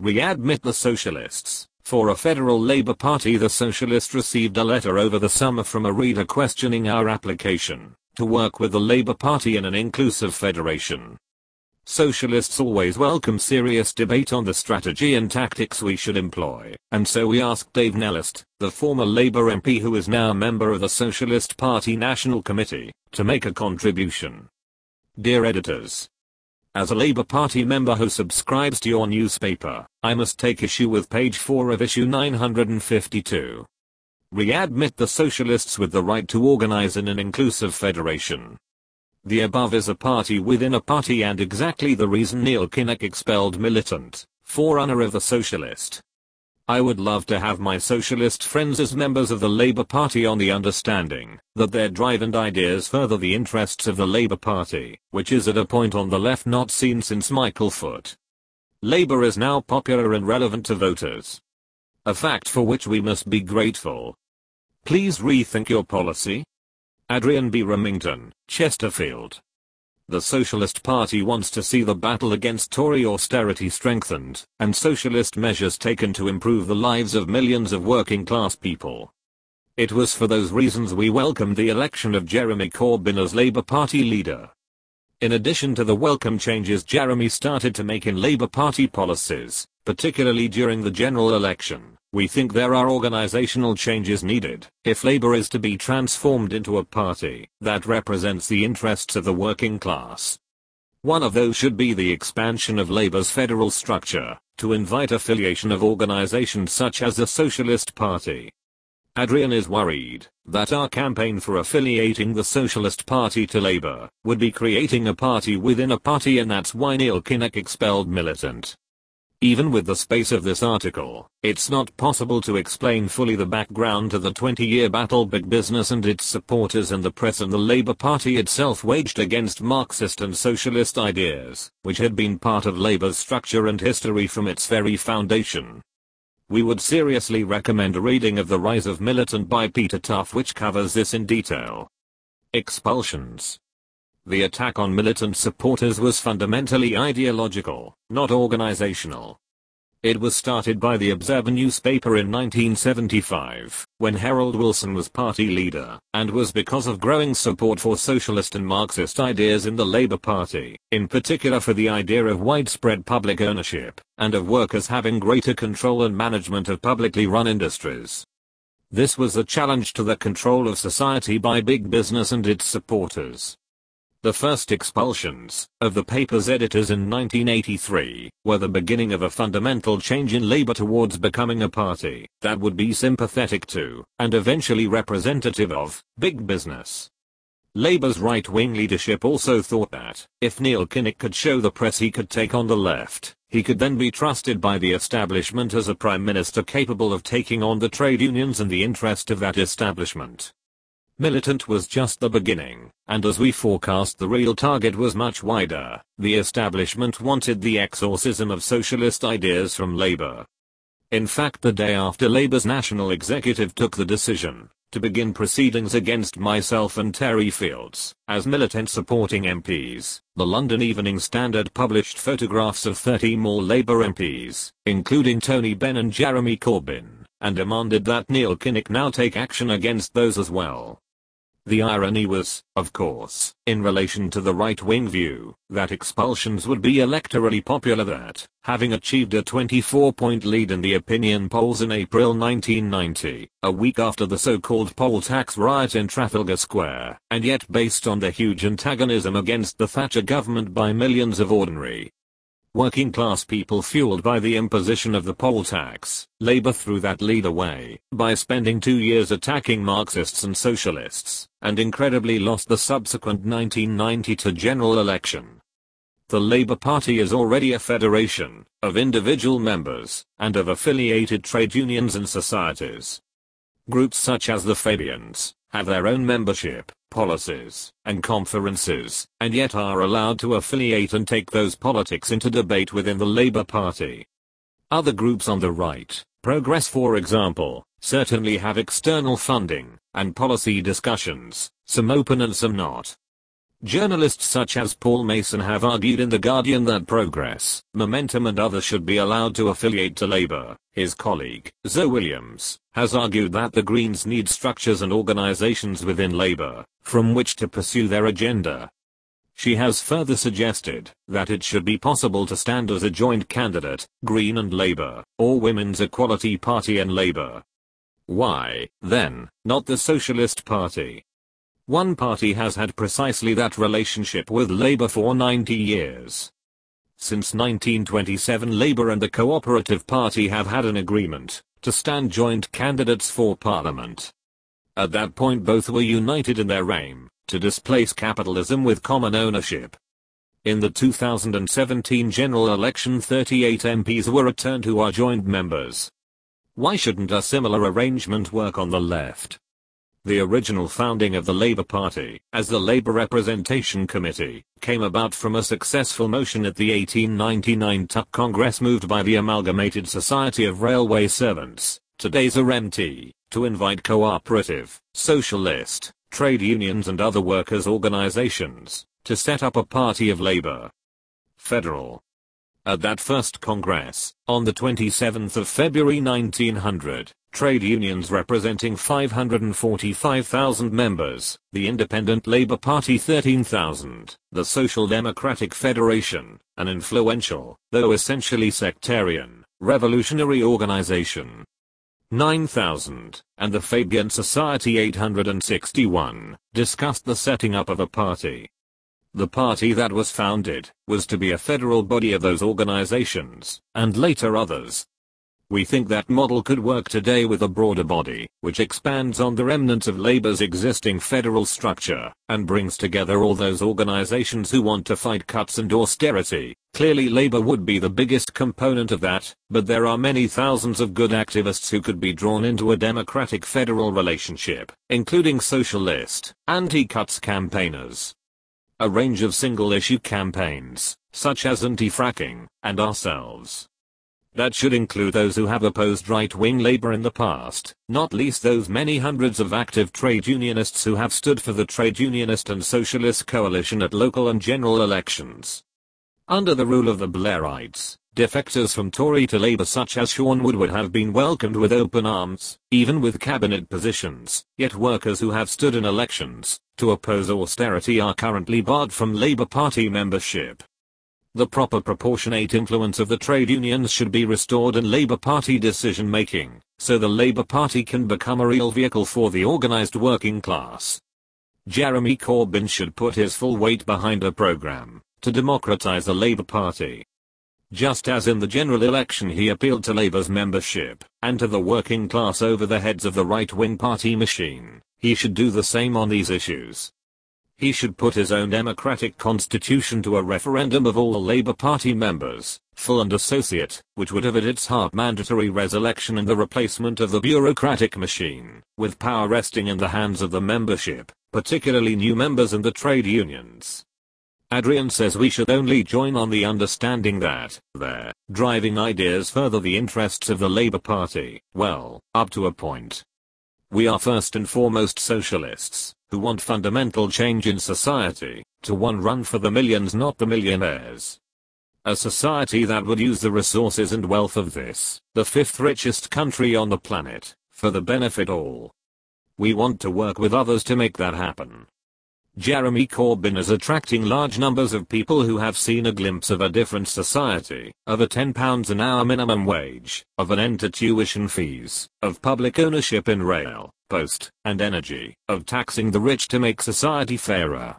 Readmit the Socialists. For a federal Labour Party, the Socialist received a letter over the summer from a reader questioning our application to work with the Labour Party in an inclusive federation. Socialists always welcome serious debate on the strategy and tactics we should employ, and so we asked Dave Nellist, the former Labour MP who is now a member of the Socialist Party National Committee, to make a contribution. Dear editors, as a Labour Party member who subscribes to your newspaper, I must take issue with page 4 of issue 952. Readmit the Socialists with the right to organize in an inclusive federation. The above is a party within a party and exactly the reason Neil Kinnock expelled Militant, forerunner of the Socialist. I would love to have my socialist friends as members of the Labour Party on the understanding that their drive and ideas further the interests of the Labour Party, which is at a point on the left not seen since Michael Foot. Labour is now popular and relevant to voters. A fact for which we must be grateful. Please rethink your policy. Adrian B. Remington, Chesterfield. The Socialist Party wants to see the battle against Tory austerity strengthened, and socialist measures taken to improve the lives of millions of working class people. It was for those reasons we welcomed the election of Jeremy Corbyn as Labour Party leader. In addition to the welcome changes Jeremy started to make in Labour Party policies, particularly during the general election, we think there are organisational changes needed if Labour is to be transformed into a party that represents the interests of the working class. One of those should be the expansion of Labour's federal structure to invite affiliation of organisations such as the Socialist Party. Adrian is worried that our campaign for affiliating the Socialist Party to Labour would be creating a party within a party, and that's why Neil Kinnock expelled Militant. Even with the space of this article, it's not possible to explain fully the background to the 20-year battle big business and its supporters and the press and the Labour Party itself waged against Marxist and socialist ideas, which had been part of Labour's structure and history from its very foundation. We would seriously recommend a reading of The Rise of Militant by Peter Tough, which covers this in detail. Expulsions. The attack on militant supporters was fundamentally ideological, not organizational. It was started by the Observer newspaper in 1975, when Harold Wilson was party leader, and was because of growing support for socialist and Marxist ideas in the Labour Party, in particular for the idea of widespread public ownership, and of workers having greater control and management of publicly run industries. This was a challenge to the control of society by big business and its supporters. The first expulsions of the paper's editors in 1983 were the beginning of a fundamental change in Labour towards becoming a party that would be sympathetic to, and eventually representative of, big business. Labour's right-wing leadership also thought that, if Neil Kinnock could show the press he could take on the left, he could then be trusted by the establishment as a prime minister capable of taking on the trade unions and the interest of that establishment. Militant was just the beginning, and as we forecast the real target was much wider. The establishment wanted the exorcism of socialist ideas from Labour. In fact, the day after Labour's national executive took the decision to begin proceedings against myself and Terry Fields as militant supporting MPs, the London Evening Standard published photographs of 30 more Labour MPs, including Tony Benn and Jeremy Corbyn, and demanded that Neil Kinnock now take action against those as well. The irony was, of course, in relation to the right-wing view that expulsions would be electorally popular, that, having achieved a 24-point lead in the opinion polls in April 1990, a week after the so-called poll tax riot in Trafalgar Square, and yet based on the huge antagonism against the Thatcher government by millions of ordinary working class people fueled by the imposition of the poll tax, Labour threw that lead away by spending 2 years attacking Marxists and socialists, and incredibly lost the subsequent 1992 general election. The Labour Party is already a federation of individual members and of affiliated trade unions and societies. Groups such as the Fabians have their own membership, policies, and conferences, and yet are allowed to affiliate and take those politics into debate within the Labour Party. Other groups on the right, Progress for example, certainly have external funding and policy discussions, some open and some not. Journalists such as Paul Mason have argued in The Guardian that Progress, Momentum and others should be allowed to affiliate to Labour. His colleague, Zoe Williams, has argued that the Greens need structures and organisations within Labour, from which to pursue their agenda. She has further suggested that it should be possible to stand as a joint candidate, Green and Labour, or Women's Equality Party and Labour. Why, then, not the Socialist Party? One party has had precisely that relationship with Labour for 90 years. Since 1927, Labour and the Cooperative Party have had an agreement to stand joint candidates for Parliament. At that point both were united in their aim to displace capitalism with common ownership. In the 2017 general election 38 MPs were returned who are joint members. Why shouldn't a similar arrangement work on the left? The original founding of the Labour Party, as the Labour Representation Committee, came about from a successful motion at the 1899 Tuck Congress moved by the Amalgamated Society of Railway Servants, today's RMT, to invite cooperative, socialist, trade unions and other workers' organisations to set up a party of Labour. Federal. At that first Congress, on the 27th of February 1900, trade unions representing 545,000 members, the Independent Labour Party 13,000, the Social Democratic Federation, an influential, though essentially sectarian, revolutionary organisation, 9,000, and the Fabian Society 861, discussed the setting up of a party. The party that was founded was to be a federal body of those organizations, and later others. We think that model could work today with a broader body, which expands on the remnants of Labour's existing federal structure, and brings together all those organizations who want to fight cuts and austerity. Clearly Labour would be the biggest component of that, but there are many thousands of good activists who could be drawn into a democratic federal relationship, including socialist, anti-cuts campaigners. A range of single-issue campaigns, such as anti-fracking, and ourselves. That should include those who have opposed right-wing Labour in the past, not least those many hundreds of active trade unionists who have stood for the trade unionist and socialist coalition at local and general elections. Under the rule of the Blairites, defectors from Tory to Labour such as Sean Woodward have been welcomed with open arms, even with cabinet positions, yet workers who have stood in elections to oppose austerity are currently barred from Labour Party membership. The proper proportionate influence of the trade unions should be restored in Labour Party decision-making, so the Labour Party can become a real vehicle for the organised working class. Jeremy Corbyn should put his full weight behind a programme to democratise the Labour Party. Just as in the general election he appealed to Labour's membership, and to the working class over the heads of the right-wing party machine, he should do the same on these issues. He should put his own democratic constitution to a referendum of all Labour Party members, full and associate, which would have at its heart mandatory resurrection and the replacement of the bureaucratic machine, with power resting in the hands of the membership, particularly new members and the trade unions. Adrian says we should only join on the understanding that their driving ideas further the interests of the Labour Party, well, up to a point. We are first and foremost socialists, who want fundamental change in society, to one run for the millions not the millionaires. A society that would use the resources and wealth of this, the fifth richest country on the planet, for the benefit all. We want to work with others to make that happen. Jeremy Corbyn is attracting large numbers of people who have seen a glimpse of a different society, of a £10 an hour minimum wage, of an end to tuition fees, of public ownership in rail, post, and energy, of taxing the rich to make society fairer.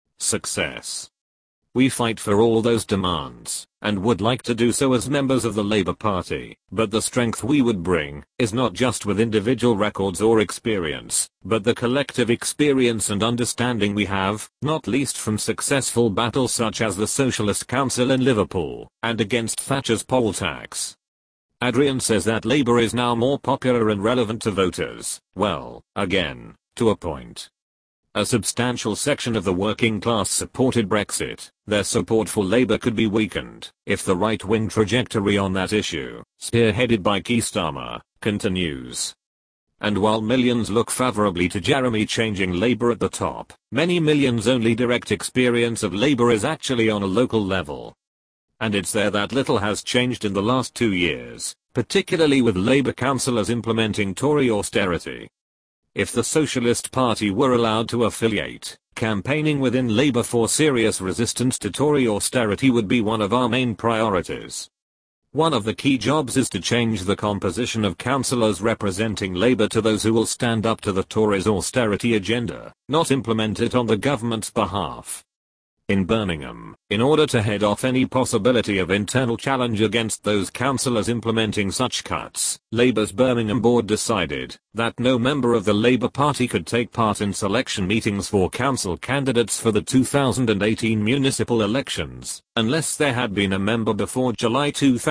Success. We fight for all those demands, and would like to do so as members of the Labour Party, but the strength we would bring is not just with individual records or experience, but the collective experience and understanding we have, not least from successful battles such as the Socialist Council in Liverpool, and against Thatcher's poll tax. Adrian says that Labour is now more popular and relevant to voters, well, again, to a point. A substantial section of the working class supported Brexit. Their support for Labour could be weakened if the right-wing trajectory on that issue, spearheaded by Keir Starmer, continues. And while millions look favorably to Jeremy changing Labour at the top, many millions' only direct experience of Labour is actually on a local level. And it's there that little has changed in the last 2 years, particularly with Labour councillors implementing Tory austerity. If the Socialist Party were allowed to affiliate, campaigning within Labour for serious resistance to Tory austerity would be one of our main priorities. One of the key jobs is to change the composition of councillors representing Labour to those who will stand up to the Tories' austerity agenda, not implement it on the government's behalf. In Birmingham, in order to head off any possibility of internal challenge against those councillors implementing such cuts, Labour's Birmingham board decided that no member of the Labour Party could take part in selection meetings for council candidates for the 2018 municipal elections, unless there had been a member before July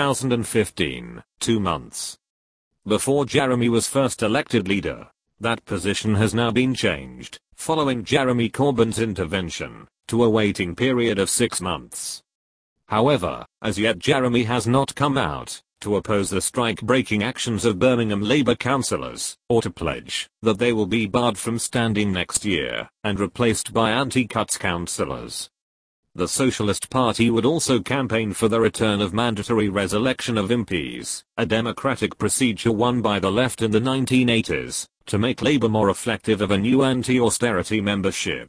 2015, 2 months before Jeremy was first elected leader. That position has now been changed, following Jeremy Corbyn's intervention, to a waiting period of 6 months. However, as yet Jeremy has not come out to oppose the strike-breaking actions of Birmingham Labour councillors, or to pledge that they will be barred from standing next year and replaced by anti-cuts councillors. The Socialist Party would also campaign for the return of mandatory resurrection of MPs, a democratic procedure won by the left in the 1980s, to make Labour more reflective of a new anti-austerity membership.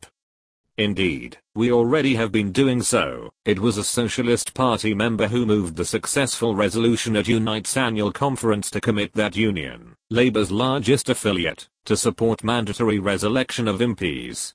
Indeed, we already have been doing so. It was a Socialist Party member who moved the successful resolution at Unite's annual conference to commit that union, Labour's largest affiliate, to support mandatory resurrection of MPs.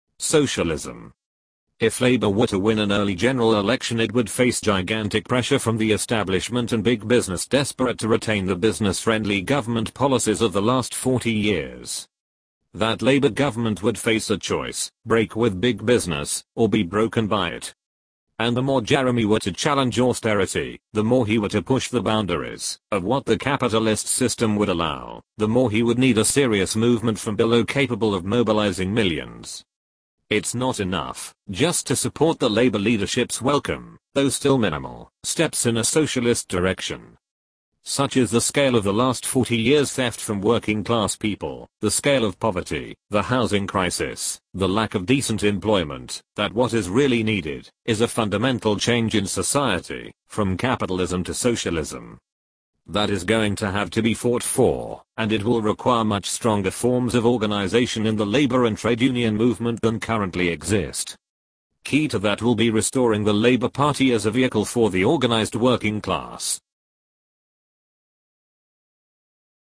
Socialism. If Labour were to win an early general election, it would face gigantic pressure from the establishment and big business desperate to retain the business-friendly government policies of the last 40 years. That Labour government would face a choice: break with big business, or be broken by it. And the more Jeremy were to challenge austerity, the more he were to push the boundaries of what the capitalist system would allow, the more he would need a serious movement from below capable of mobilizing millions. It's not enough just to support the Labour leadership's welcome, though still minimal, steps in a socialist direction. Such is the scale of the last 40 years' theft from working class people, the scale of poverty, the housing crisis, the lack of decent employment, that what is really needed is a fundamental change in society, from capitalism to socialism. That is going to have to be fought for, and it will require much stronger forms of organization in the labor and trade union movement than currently exist. Key to that will be restoring the Labour Party as a vehicle for the organized working class,